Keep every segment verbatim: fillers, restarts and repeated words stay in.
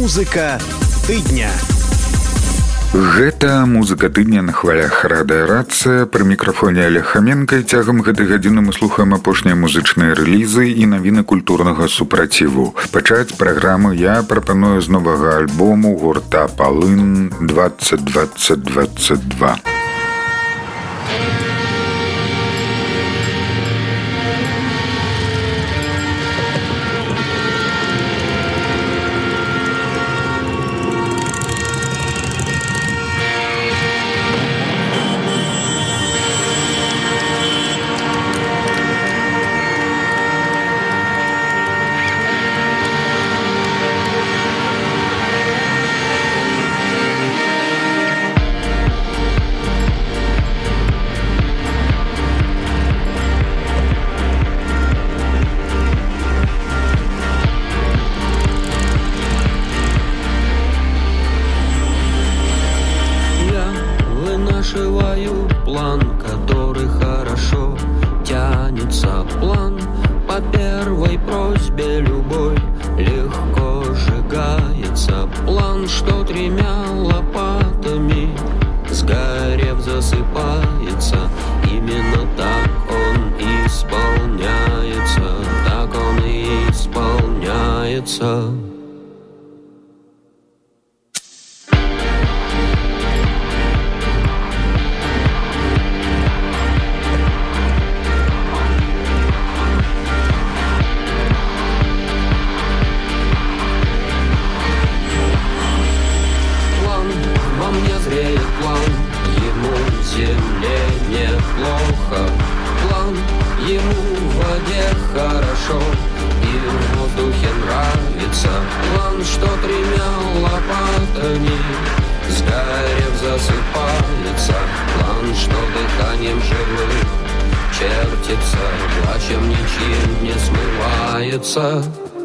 Музыка тыдня. Гэта музыка тыдня на хвалях радыёрацыя. Пры мікрафоне Олег Хаменка. Цягам гэтай гадзіны мы слухаем апошнія музычныя рэлізы і навіны культурнага супраціву. Пачаць праграму я прапаную з новага альбому гурта Полын двадцать двадцать двадцать два. Вышиваю план, который хорошо тянется. План по первой просьбе любой легко сжигается. План, что тремя лопатами сгорев засыпается. Именно так он исполняется, так он и исполняется. План ему в воде хорошо и в воздухе нравится. План, что тремя лопатами сгорев засыпается. План, что дыханием живых чертится, плачем ничем не смывается.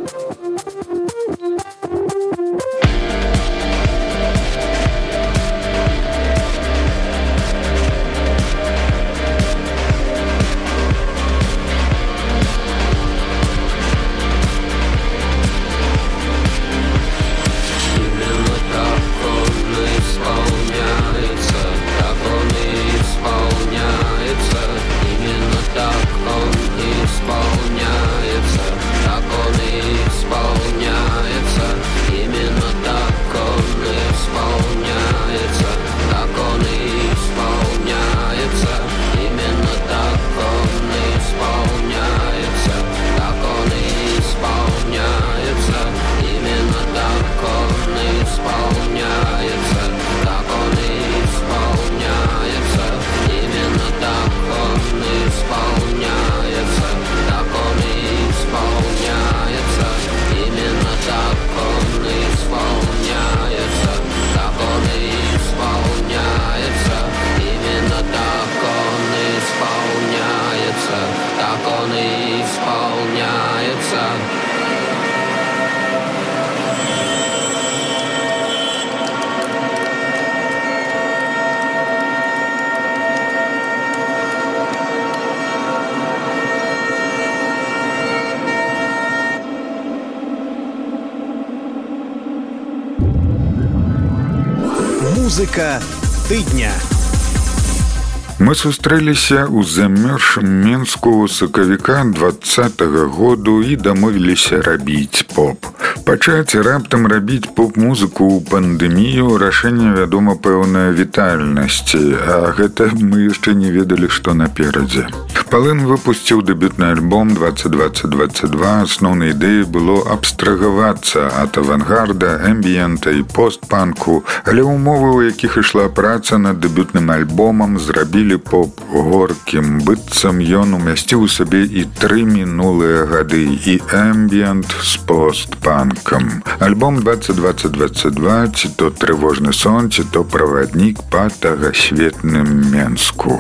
Музыка тыдня. Мы сустрэліся ў замёрзшым Менску сакавіка двадцатага году і дамовіліся рабіць поп. Пачаць раптам рабіць поп-музыку ў пандэмію рашэнне, вядома, пэўнай вітальнасці, а гэта мы яшчэ не ведалі, што наперадзе. Полын выпусціў дэбютны альбом двадцать двадцать двадцать два. Асноўнай ідэяй было абстрагавацца ад авангарда, эмбіента і постпанку, але ўмовы, у якіх ішла праца над дэбютным альбомам, зрабілі поп горкім, быццам ён умясціў у сабе і тры мінулыя гады, і эмбіент з постпанкам. Альбом двадцать двадцать двадцать два, ці то трывожны сон, ці то праваднік па тагасветным Менску.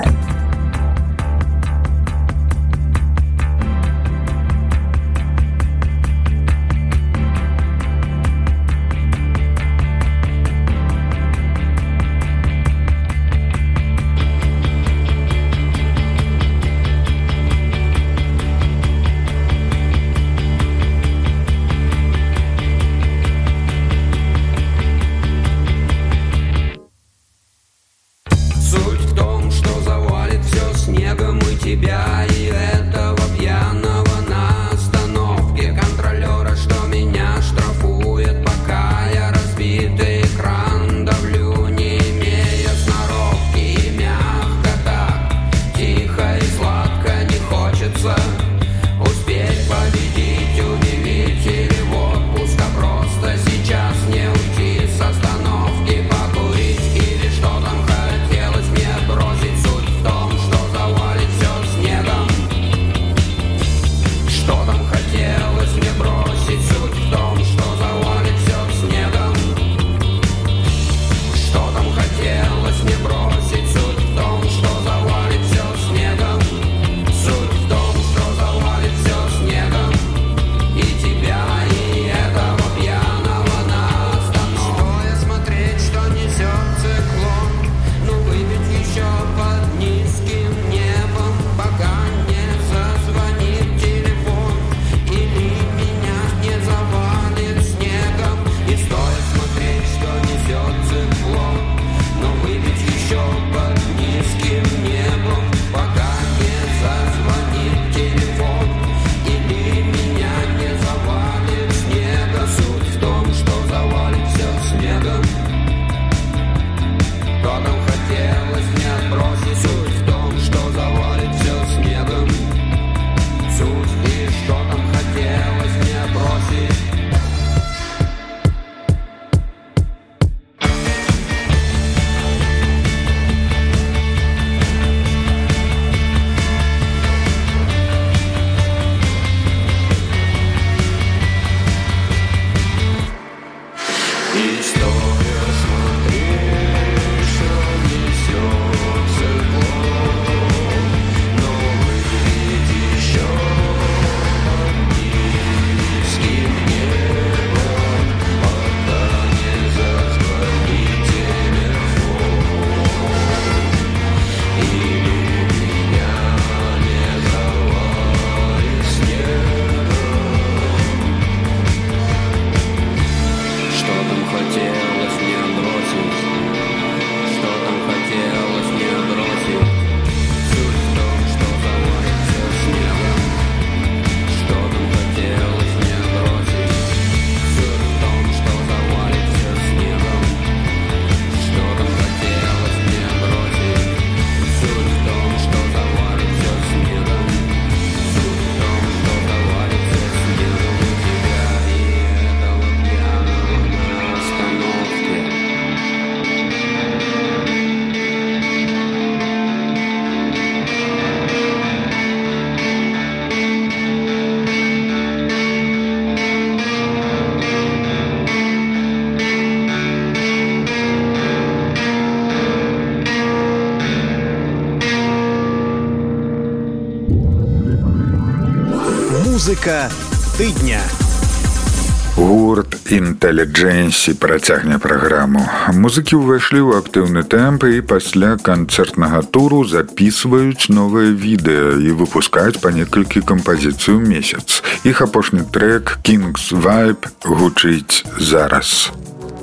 Музыка тыдня. Гурт «Інтэліджэнсі» працягне праграму. Музыкі ўвайшлі ў актыўны тэмп і пасля канцэртнага туру запісваюць новае відэа і выпускаюць па некалькі кампазіцый у месяц. Іх апошні трэк «King's Vibe» гучыць зараз.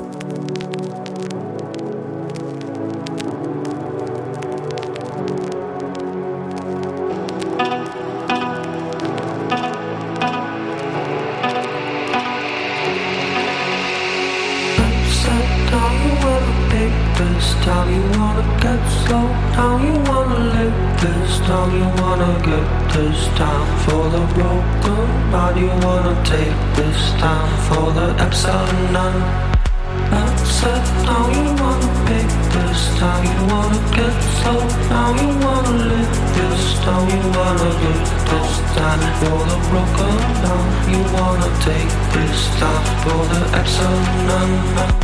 Down you wanna get slow down, you wanna live this down, you wanna get this down for the broken heart, you wanna take this down for the epsilon. Upset down, you wanna pick this down, you wanna get slow down, you wanna live this down, you wanna get this down for the broken heart, you wanna take this down for the epsilon.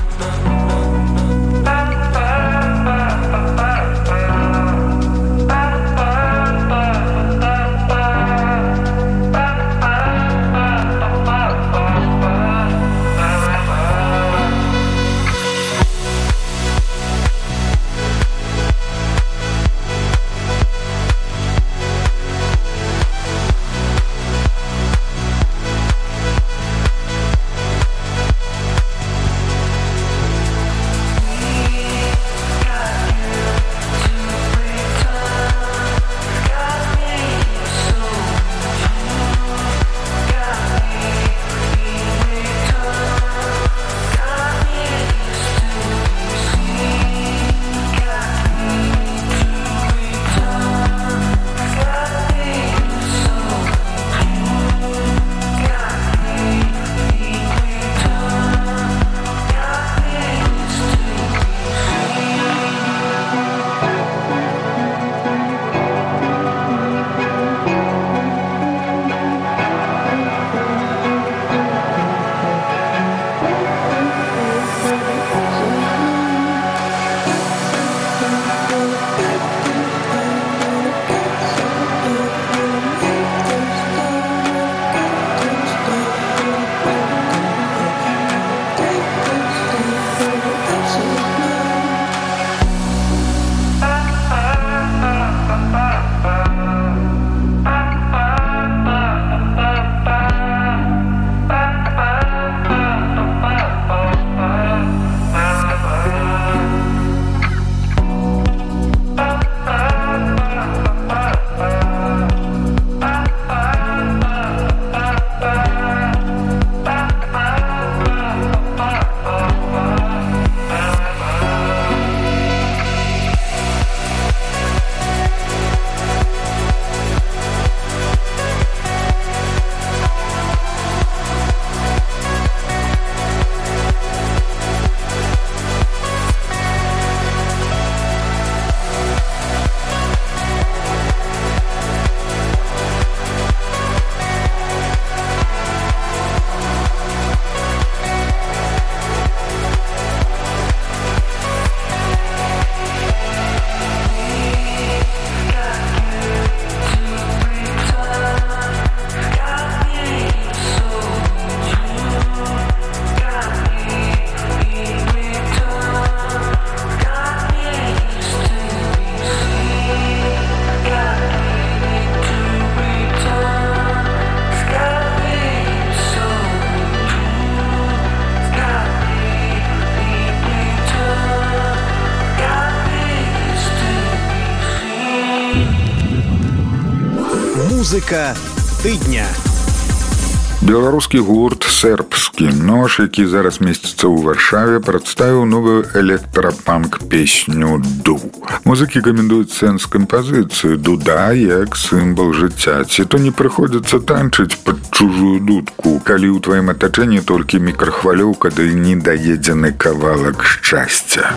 Музыка тыдня. Беларускі гурт «Сербскі нож», які зараз месціцца ў Варшаве, прадставіў новую электрапанк-песню «Ду». Музыкі каментуюць сэнс кампазіцыі «Дуда» як сімвал жыцця. Ці то не прыходзіцца танчыць пад чужую дудку, калі ў тваім атачэнні толькі мікрахвалёўка ды недаедзены кавалак шчасця.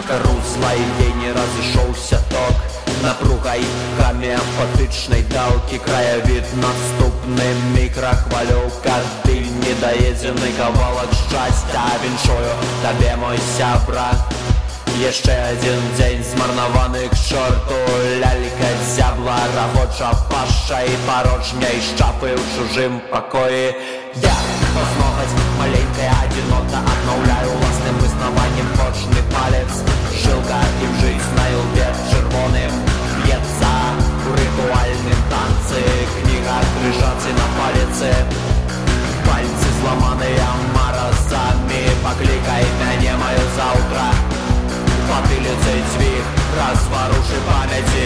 карузла і ей не разышоўся ток. Напругай гамеапатычнай даўкі, краявід наступны мікрахвалёўка, дыль недаедзены кавалак шчасця. Віншую табе, мой сябра, яшчэ адзін дзень змарнаваны к чорту. Лялька зябла, рабоча паша і парожняй шчапы ў чужым пакоі. Я пазногаць маленькая адзінота, аднаўляю ўласным выснаваннем кожны палец. Жылка і в жизнь на ілбе чырвоным б'ецца у рытуальным танцы. Кніга крыжацы на паліцы, пальцы зламаныя маразамі. Паклікай мяне маю заўтра, патыліцай дзвіг разварушы памяці.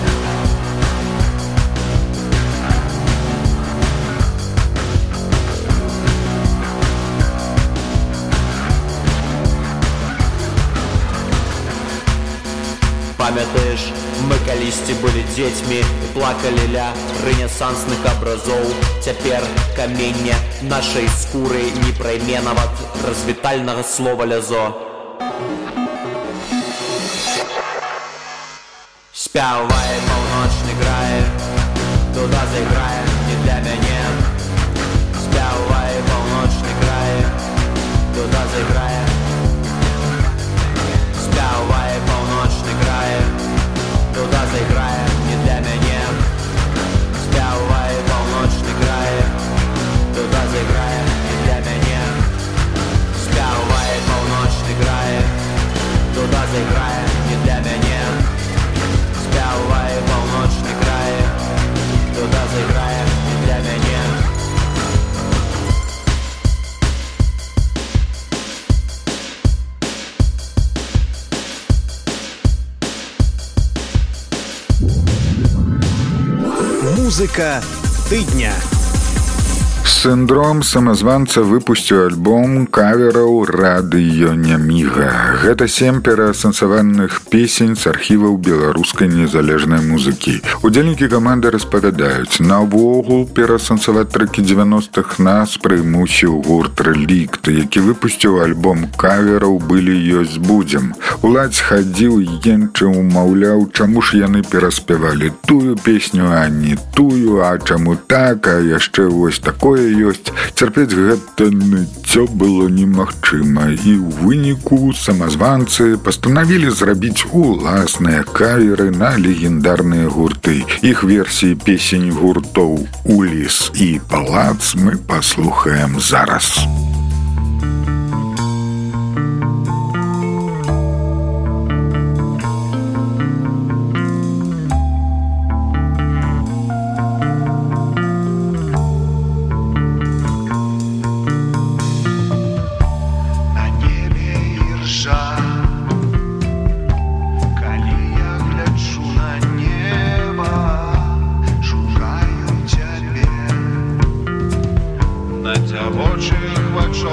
Памятаеш, мы калісьці былі дзецьмі і плакалі ля рэнесансных абразоў. Цяпер каменне нашай скуры не прайме нават развітальнага слова лязо. Спявай, паўночны край, туда зайграе не для мяне. Спявай, паўночны край, туда зайграе. Спявай, паўночны край, туда зайграе не для мяне. Спявай, паўночны край, туда зайграе не для мяне. Спявай, паўночны край, туда зайграе не для мяне. Спявай, паўночны край, туда зайграе не для мяне. Музыка тыдня. Синдром самазванца выпусціў альбом кавераў радыё Няміга. Гэта сем пераасэнсаваных песень з архіваў беларускай незалежнай музыкі. Удзельнікі каманды распавядаюць, наогул пераасэнсаваць трэкі дзевяностых нас прымусіў гурт «Рэлікт», які выпусціў альбом кавераў «Былі, ёсць, будзем». Уладзь хадзіў і енчыў, маўляў, чаму ж яны пераспявалі тую песню, а не тую, а чаму так, а яшчэ вось такое ёсць. Цярпець гэта ныццё было немагчыма, і ў выніку самазванцы пастанавілі зрабіць уласныя каверы на легендарныя гурты. Іх версіі песень гуртоў «Уліс» і «Палац» мы паслухаем зараз. Дзявочых вачах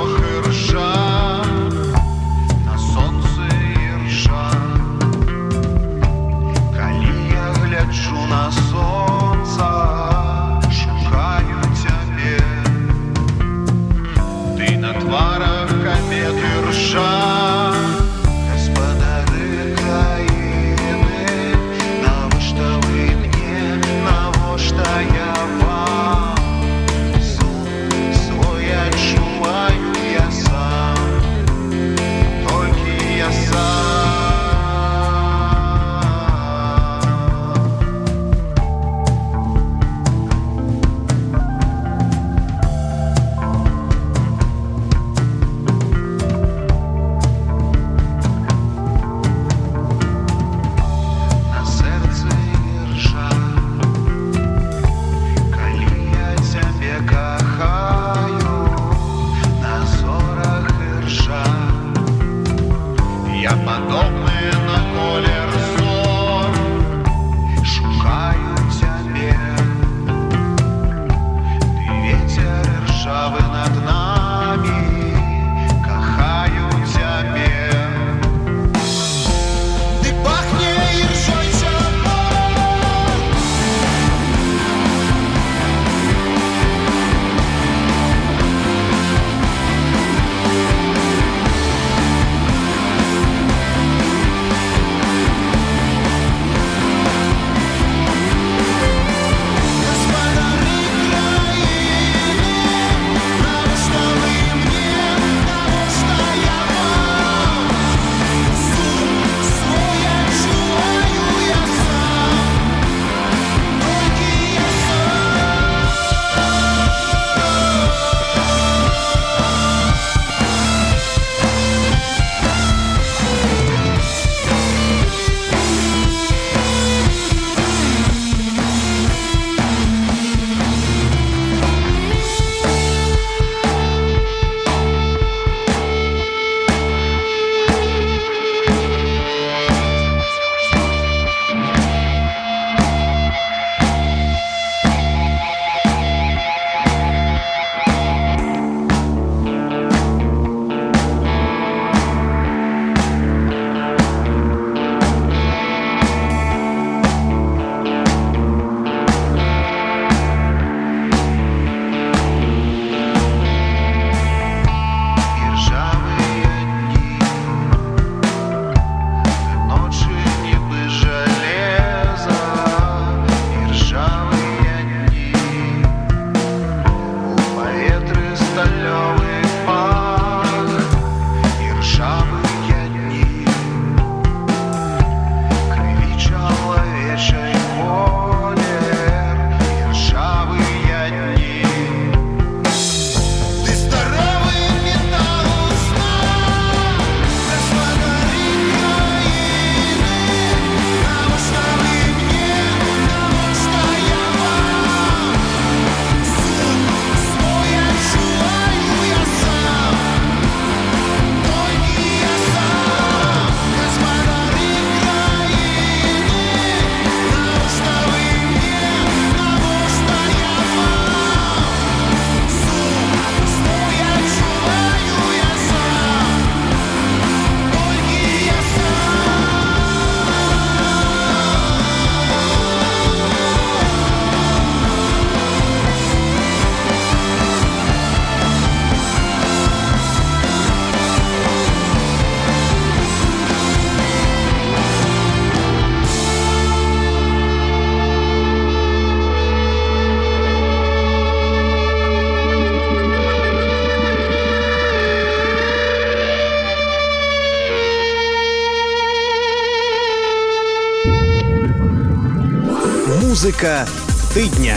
Музыка тыдня.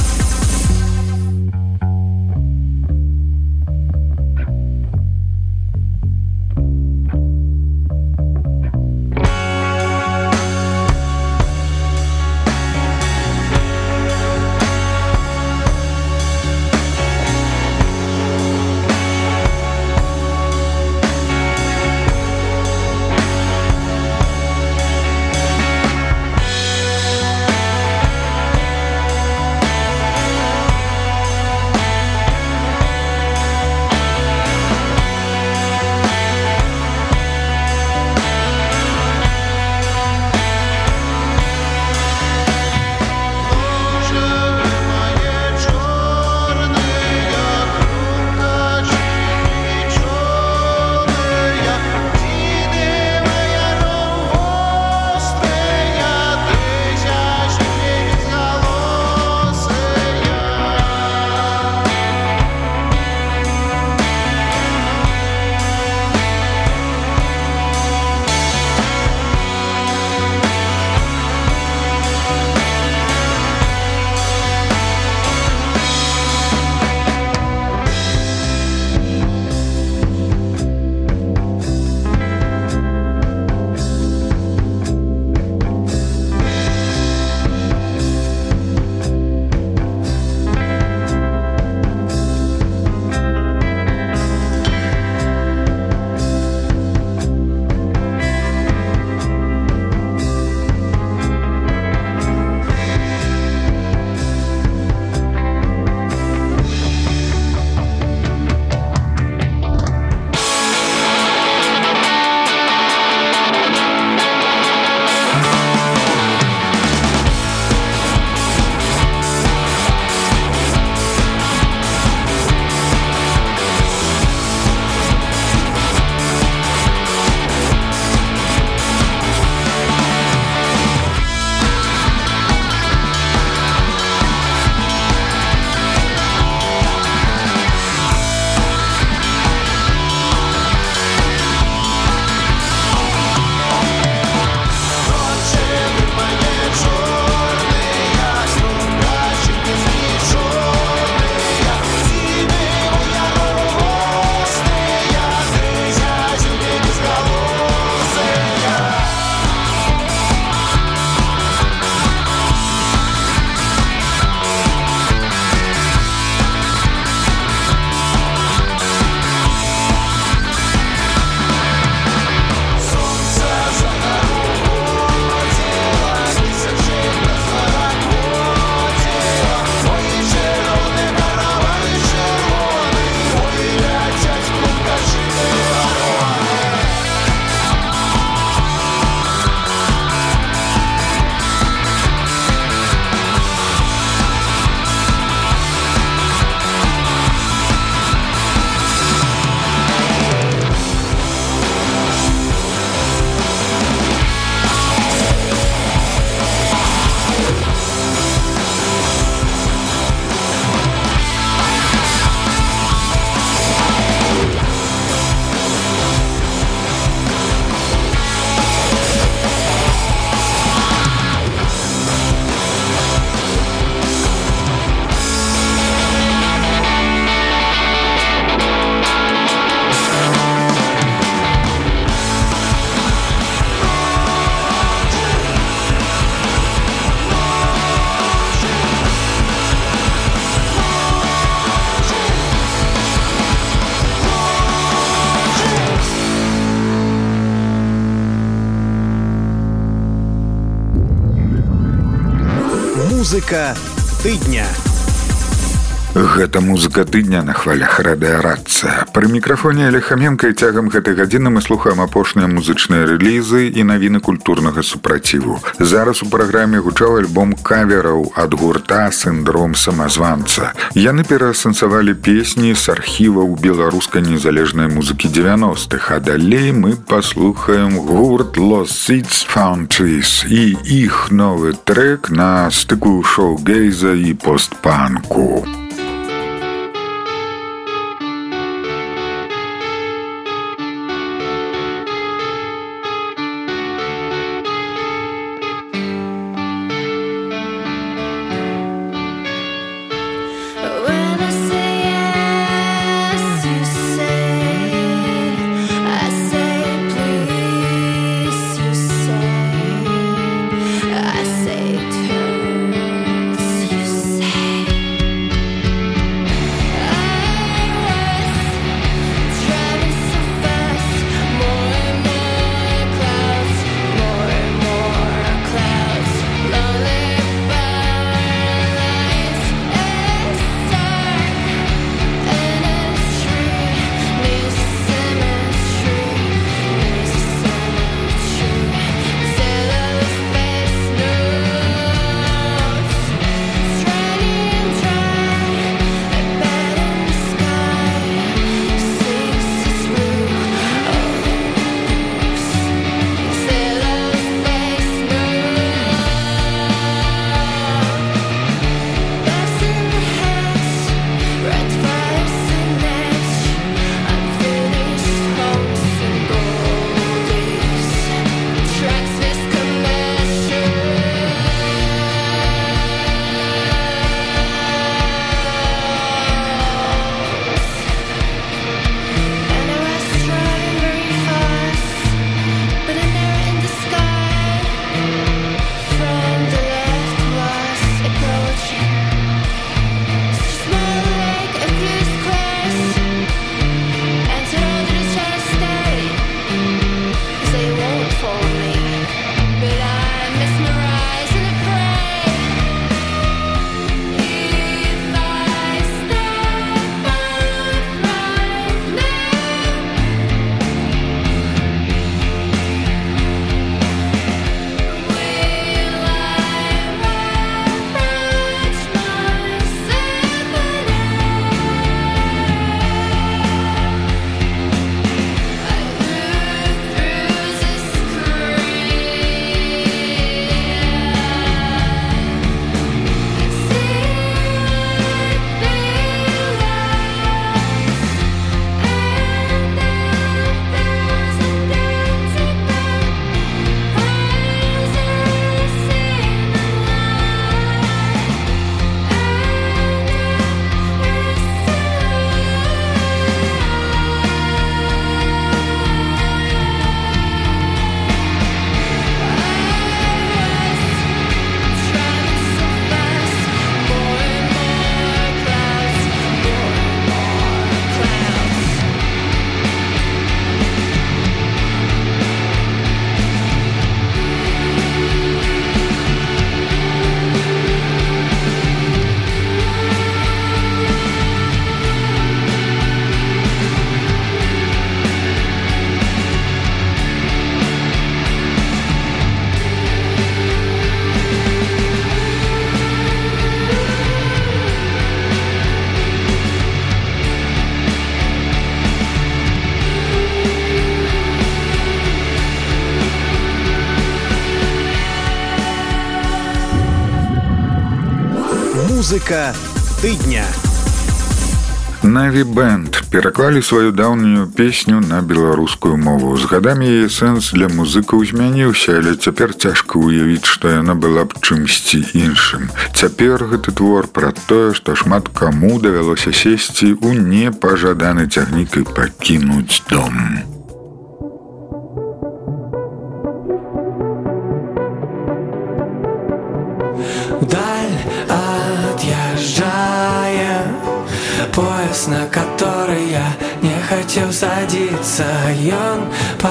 Музыка тыдня. Гэта музыка тыдня на хвалях радыарацыя. Пры мікрафоне Алехаменка і цягам гэтай гадзіны мы слухаем апошнія музычныя рэлізы і навіны культурнага супраціву. Зараз у праграме гучаў альбом кавераў ад гурта «Сіндром самазванца». Яны пераасэнсавалі песні з архіваў беларускай незалежнай музыкі дзевяностых, а далей мы паслухаем гурт «Lost Seeds Found Trees» і іх новы трэк на стыку шоу-гейза і постпанку. Музыка тыдня. Наві Бэнд пераклалі сваю даўнюю песню на беларускую мову. З гадамі яе сэнс для музыкаў змяніўся, але цяпер цяжка ўявіць, што яна была б чымсьці іншым. Цяпер гэты твор пра тое, што шмат каму давялося сесці ў непажаданы цягнік і пакінуць дом. Вдаль отъезжая, поезд, на который я не хотел садиться, ён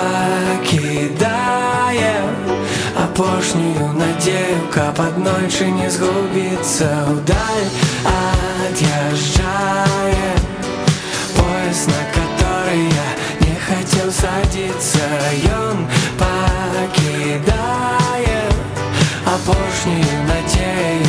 покидае апошнюю надею, каб аднойчы не згубіцца. Вдаль отъезжая, поезд, на который я не хотел садиться, ён покидае апошнюю надею.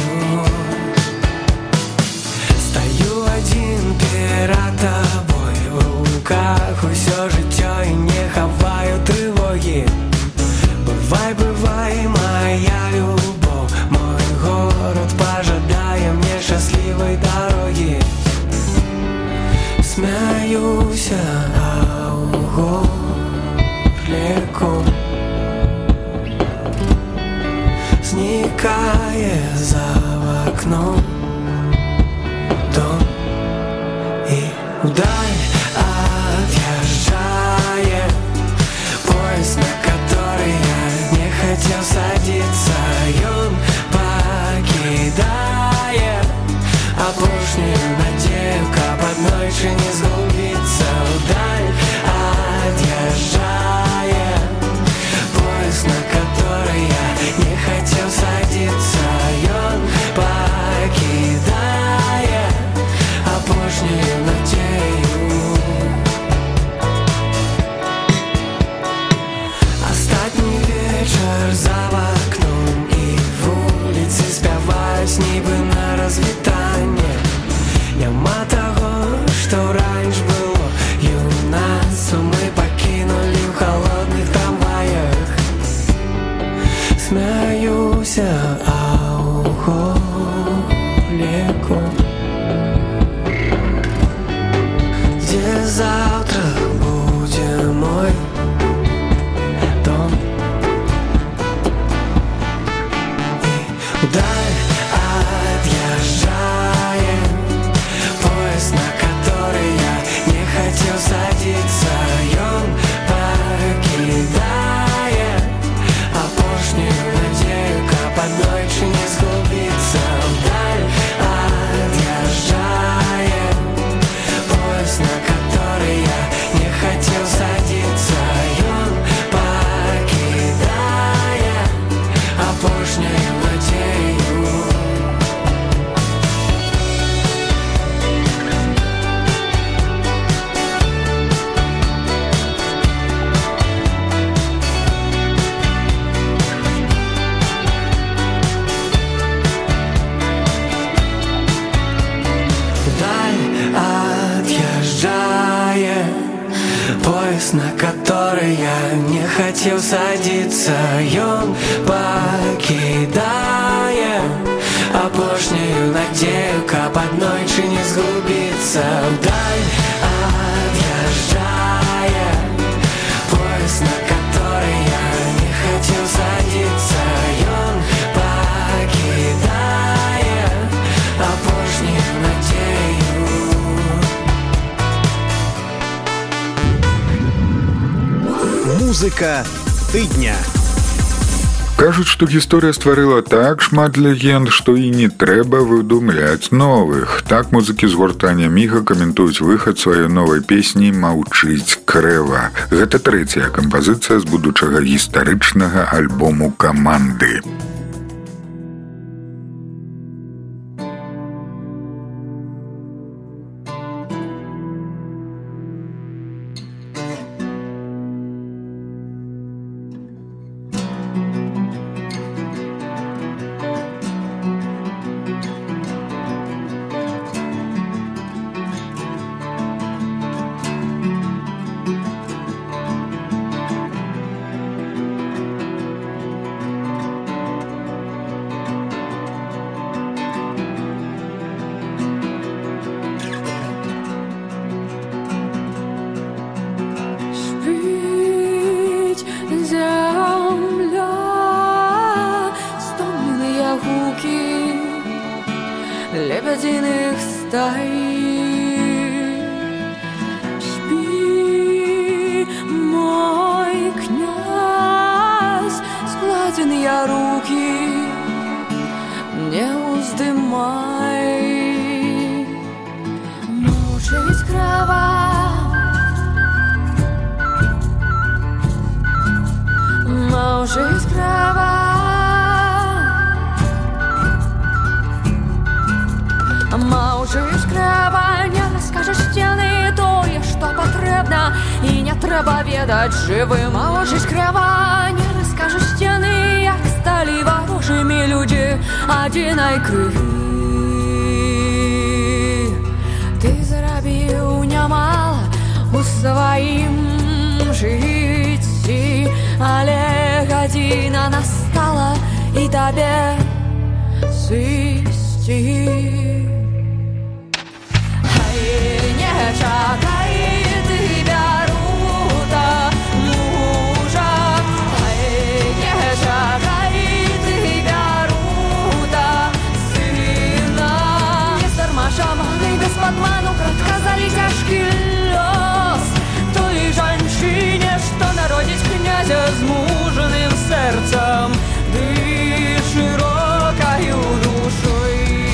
Стою один перед тобой, в руках усё жыццё і не хаваю трывогі. Бывай, бывай, моя любовь, мой город пожадае мне шчаслівай дарогі. Смяюся, а ў горліку зникае за окном дом, и вдаль отъезжает поезд, на который я не хотел садиться, ён покидает апошнюю надею, каб аднойчы не згубіцца. Вдаль отъезжает поезд, на который я не хотел садиться, ён покидает апошнюю надею. Астатні вечар за вакном і вуліцы спяваюць нібы на развітанне. Няма таго, што раньш было юнацтва, мы пакінулі ў холодных трамваях. Смяюся, а ў горліку, где завтра будзе мой дом, и вдаль отъезжает поезд, на который я не хотел садиться, ён покидает апошнюю надею, каб аднойчы не згубіцца. Вдаль отъезжает поезд, на который я не хотел садиться, ён покидает апошнюю надею. Вдаль отъезжает поезд, на который я не хотел садиться, ён покидает апошнюю надею, каб аднойчы не згубіцца. Вдаль отъезжает поезд, на который я не хотел садиться, ён покидает апошнюю надею. Музыка тыдня. Кажуць, што гісторыя стварыла так шмат легенд, што і не трэба выдумляць новых. Так музыкі з гурта Няміга каментуюць выхад сваёй новай песні «Маўчыць крэва». Гэта трэцяя кампазіцыя з будучага гістарычнага альбому каманды. лошадиных стай. Спи, мой князь, складен я руки, не уздымай. Мучить кровать, мучить кровать. Маўчыш крава, не раскажаш сцены тое, што патрэбна, і не трэба ведаць жывым. Маўчыш крава, не раскажаш сцены, як сталі варожымі людзі адзінай крыві. Ты зарабіў нямала у сваім жыцці, але гадзіна настала і табе сысці. Чакай ты Бярута, мужа, ай, не чакай ты Бярута, сына. Не здарма шаманы без падману прадказалі цяжкі лёс той жанчыне, што народзіць князя з мужным сэрцам ды шырокаю душой.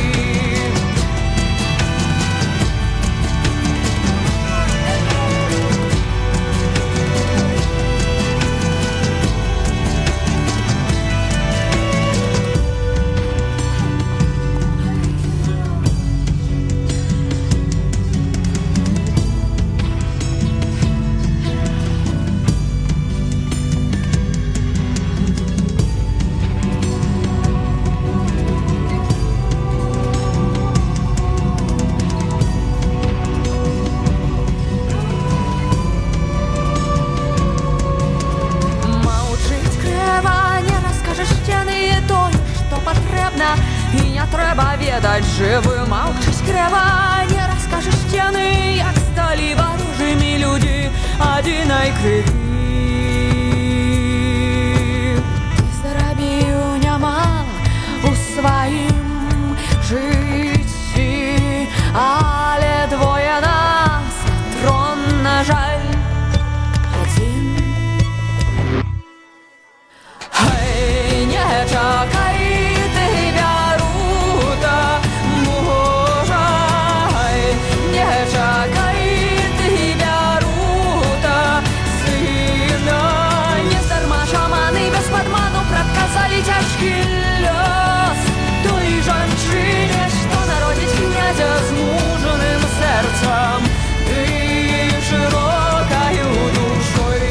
І не трэба ведаць жывым. Маўчыць крыва, не раскажаш сцены, як сталі варожымі людзі адзінай крыві. Ты зарабіў нямала у сваім жыцці, але двое нас трон, на жаль, адзін. Хай не чакай цяжкі лёс той жанчыне, што народзіць князя з мужным сэрцам ды шырокаю душой.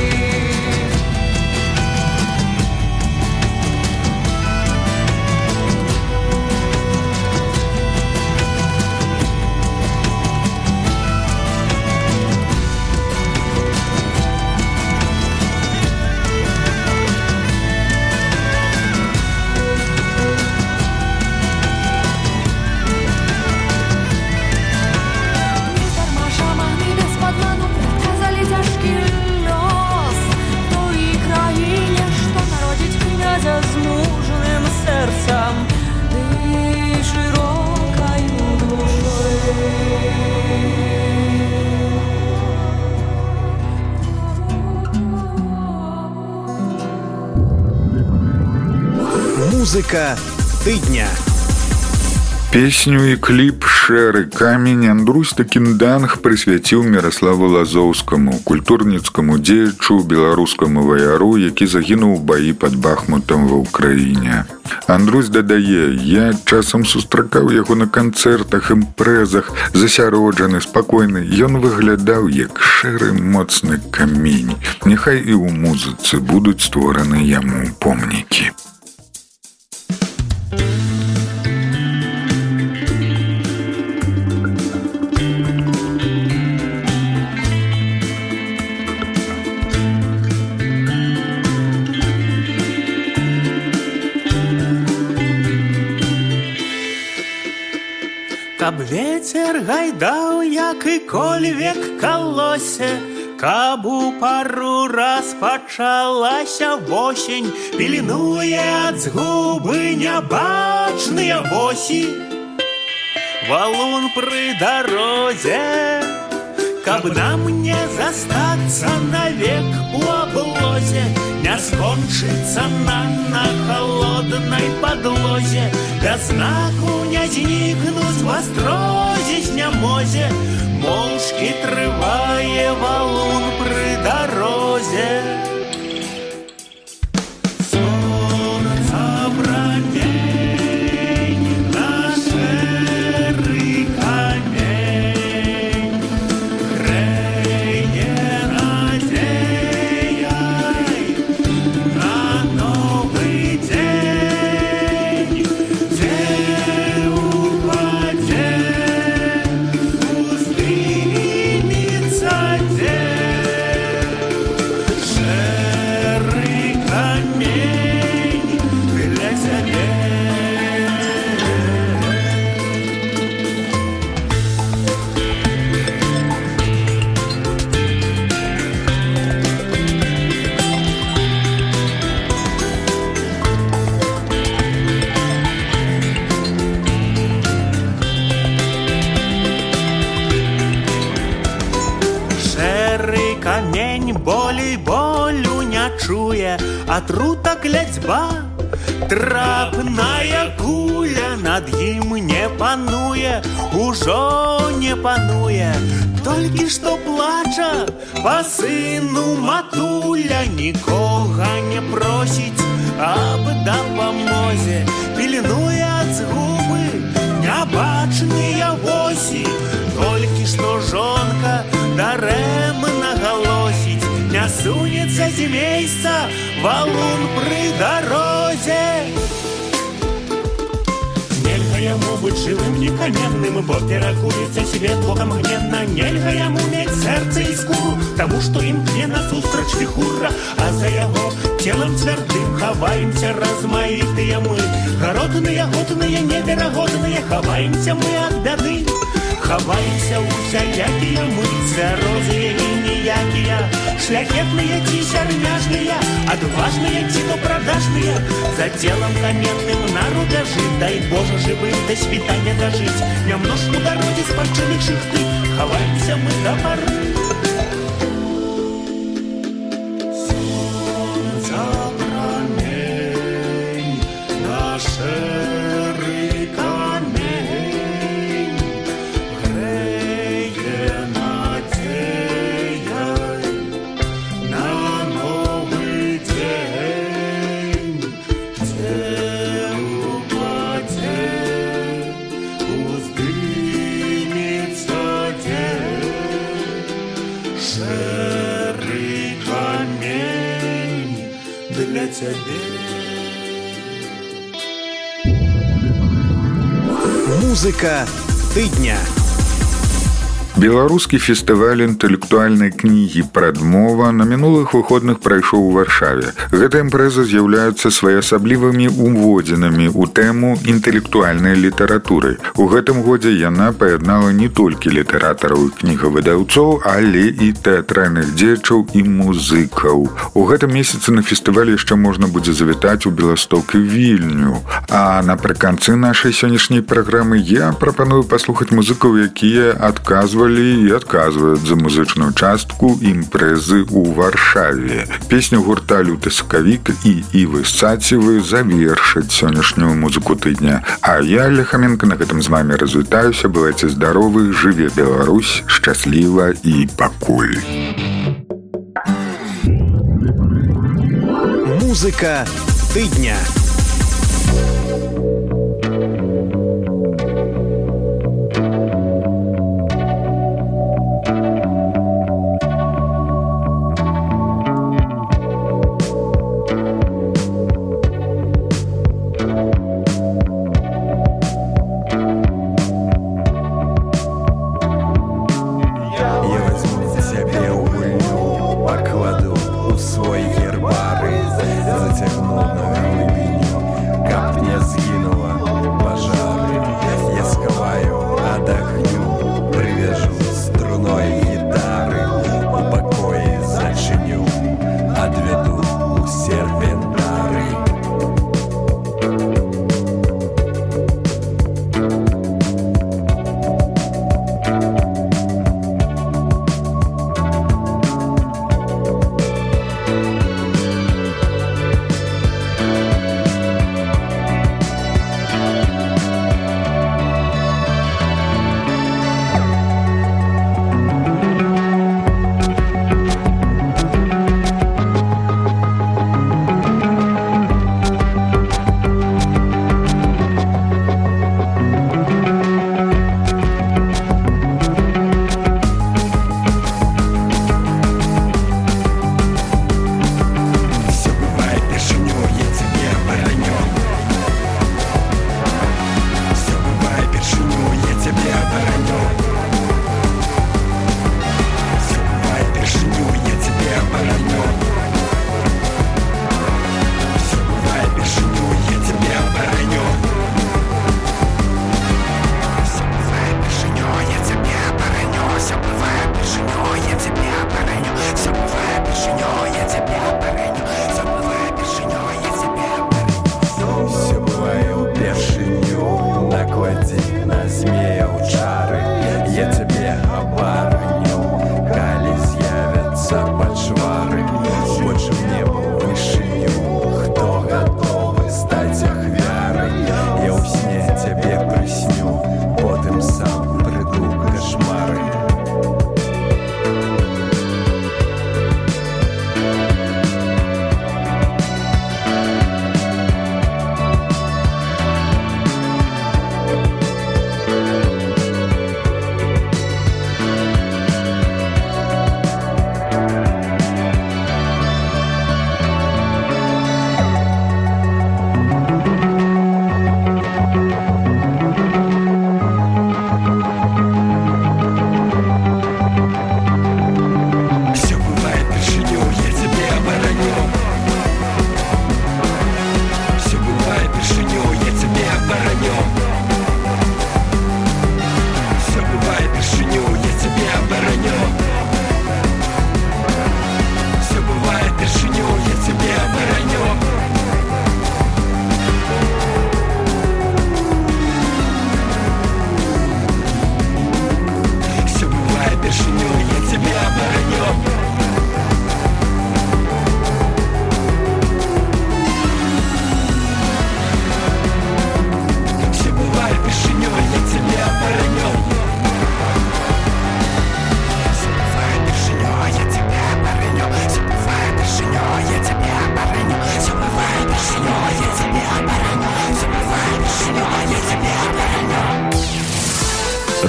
З мужным сэрцам ды шырокаю душой. Музыка тыдня. Песню і кліп «Шэры камень» Андрусь Такінданг прысвяціў Міраславу Лазоўскаму, культурніцкаму дзеячу, беларускаму ваяру, які загінуў у баі пад Бахмутам ва ўкраіне. Андрусь дадае: «Я часам сустракаў яго на канцэртах, імпрэзах, засяроджаны, спакойны. Ён выглядаў як шэры моцны камень. Няхай і ў музыцы будуць створаны яму помнікі». Каб ветер гайдаў, як і кольвек калосе, каб у пару раз пачалася восень, пілінуе ад згубы нябачныя восі. валун пры дарозе, каб нам не застаться навек у облозе, не скончыцца нам на холодной подлозе, без знаку не зникнуть в острозе знямозе, молчки трывае валун пры дарозе. Камень болей болю не чуе, атрута кляцьба, трапная куля над ім не пануе, ужо не пануе. Толькі што плача па сыну матуля, нікога не просіць аб дапамозе, пільнуе ад згубы нябачныя восі. Толькі што жонка дарэмна галосіць, не сунецца з месца валун пры дарозе. Нельга яму быць жывым, некаменным, бо перакуецца свет бокам гненна. Нельга яму мець сэрца і скуру, таму што імкне насустрач віхура, а за яго целам цвярдым хаваемся размаітыя мы. Гаротныя, годныя, неверагодныя, хаваемся мы ад бяды. Хаваемся усялякія мы, цвярозыя і ніякія, шляхетныя ці сярняжныя, адважныя ці то прадажныя, за целам каменным на рубяжы, дай Божа жывым да світання дажыць. Нямнож у дарозе спадчыных шыхты, хаваемся мы да пары. Сонца прамень, на шэры камень, для цябе. Музыка тыдня. Беларускі фестываль інтэлектуальнай кнігі «Прадмова» на мінулых выходных прайшоў у Варшаве. Гэта імпрэза з'яўляецца своеасаблівымі уводзінамі ў тэму інтэлектуальнай літаратуры. У гэтым годзе яна паяднала не толькі літаратараў і кнігавыдаўцоў, але і тэатральных дзеячаў і музыкаў. У гэтым месяцы на фестываль яшчэ можна будзе завітаць у Беласток і Вільню. А напрыканцы нашай сённяшняй праграмы я прапаную паслухаць музыкаў, якія адказвалі і адказваюць за музычную частку імпрэзы ў Варшаве. Песню гурта «Люты сакавік» і Івы Сацівы завершаць сённяшнюю музыку тыдня. А я, Ляхаменко, на гэтым з вамі развітаюся. Бывайце здаровы, жыве Беларусь, шчасліва і пакуль. Музыка тыдня. Свой гербары, зацягнуў на глыбіню, каб не згінуў.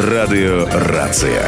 Радиорация.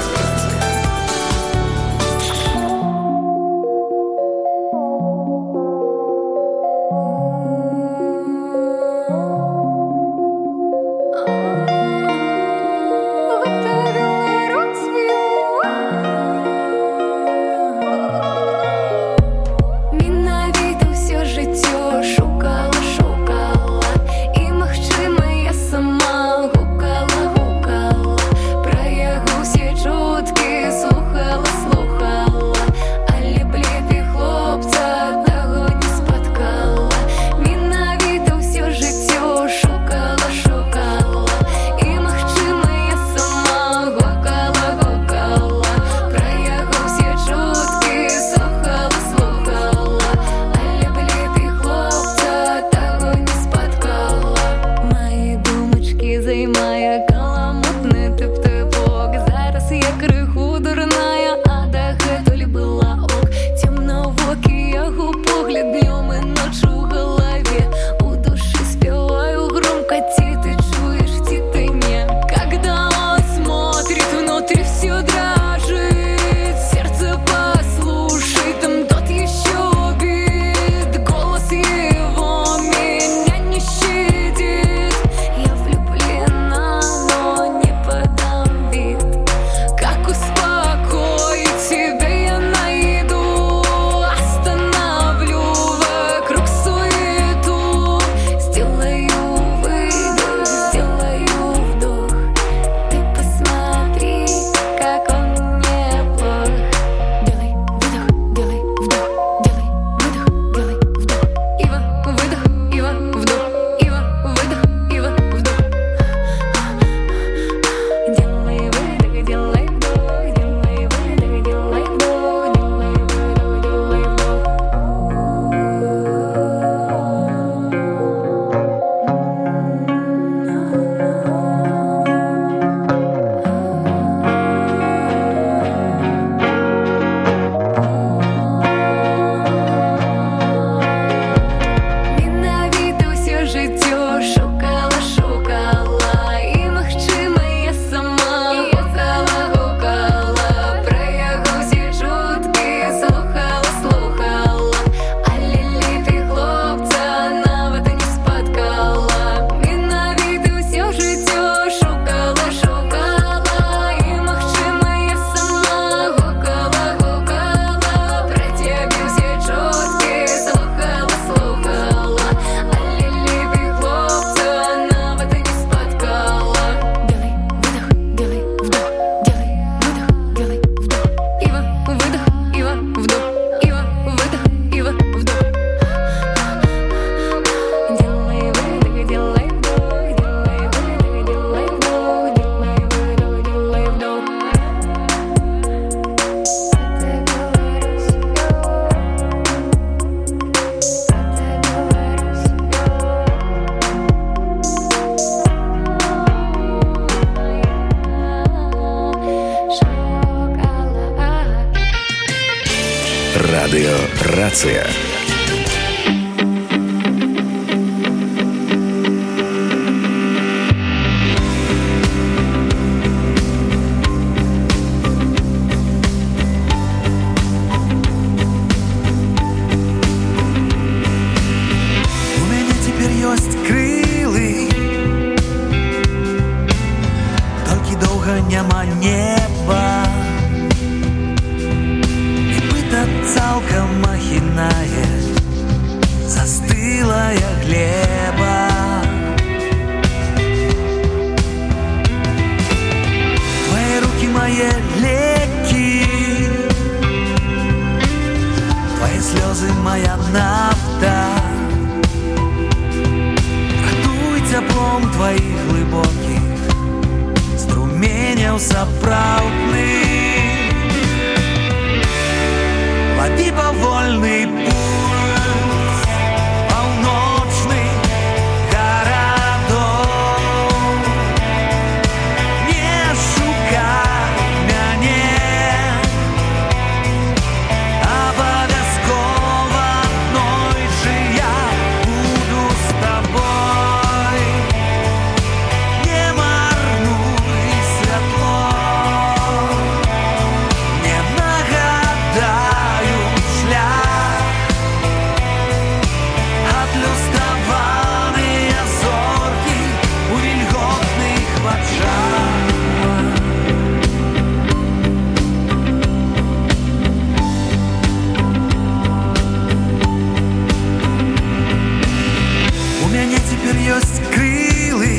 Радиорация. Лови повольный путь. мяне цяпер ёсць крылы.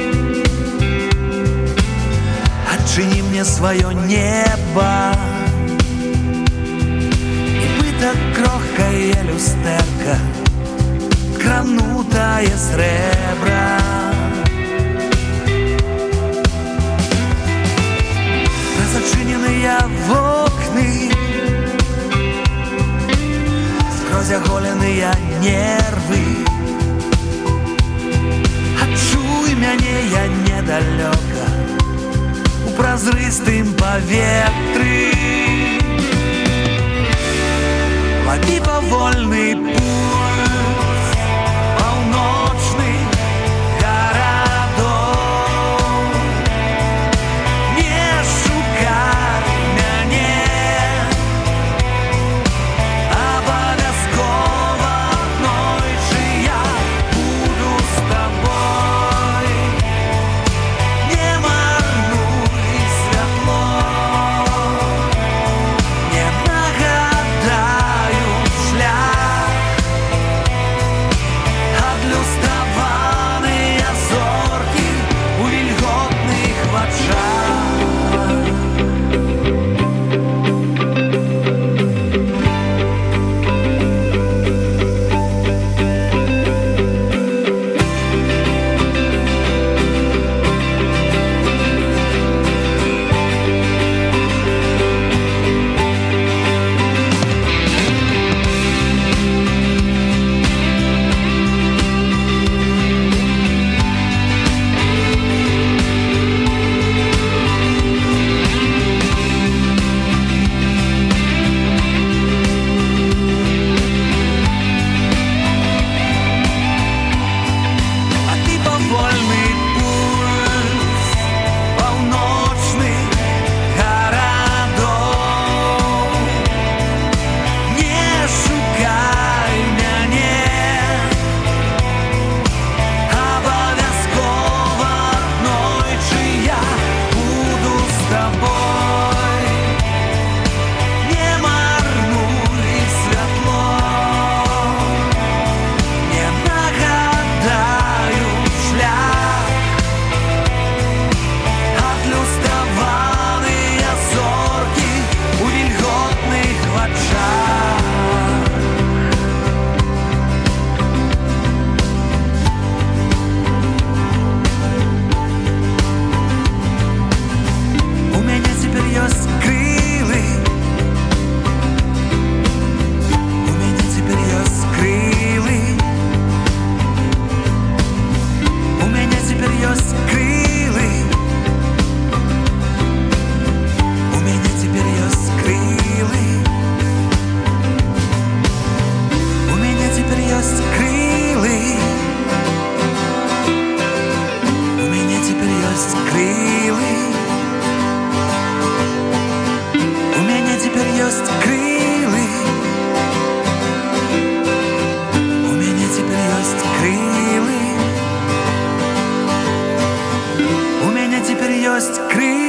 Адчыні мне сваё неба. Нібыта крохкае люстэрка, кранутае срэбра. Разачыненыя вокны, скрозь аголеныя нервы. Адчуй мяне я недалёка у празрыстым паветры. Лови павольны пульс паўночны гарадоў. Не шукай мяне, абавязкова аднойчы я буду з табой. Не марнуй святло, не нагадаю шлях. Адлюстраваныя зоркі у вільготных вачах. Крылы.